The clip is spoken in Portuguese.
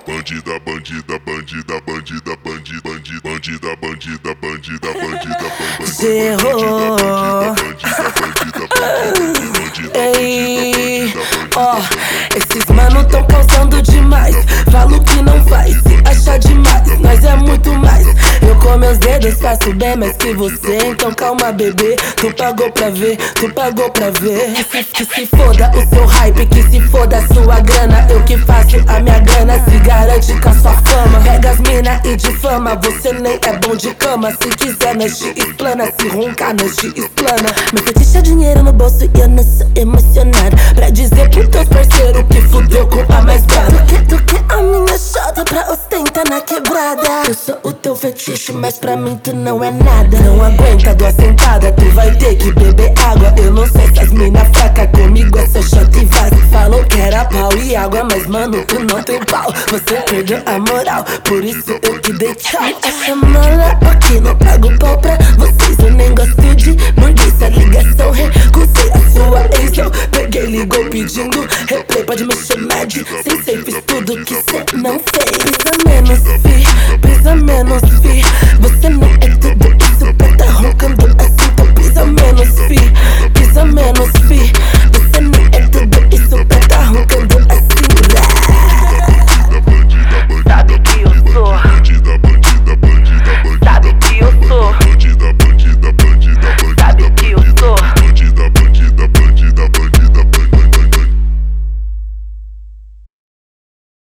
Bandida, bandida, bandida, bandida, bandida, bandida, bandida, bandida, bandida, bandida. Zerrou. Ei, ó, esses mano tão causando demais. Falo que não faz, se acha demais. Nós é muito mais. Eu com meus dedos faço bem mais que você. Então calma, bebê. Tu pagou pra ver, tu pagou pra ver. Que se foda o seu hype, que se foda a sua grana. Eu que faço a minha grana, se garante com a sua fama. Pega as mina e difama, você nem é bom de cama. Se quiser nós te explana, se roncar nós te explana. Meu fetiche é dinheiro no bolso e eu não sou emocionado pra dizer pro teus parceiro que fudeu com a mais brava. Tu quer a minha chota pra ostentar na quebrada. Eu sou o teu fetiche, mas pra mim tu não é nada. Não aguenta duas sentadas, tu vai ter que beber água. Eu não sei se as mina fraca comigo é só shot e vaza. Falou que era pau e água, mas mano tu não tem pau. Você perdeu a moral, por isso eu te dei tchau. Essa mala aqui não pago pau pra vocês. Eu nem gosto de burguesa, ligação recusei a sua ex. Eu peguei, ligou pedindo replay, pode mexer med sem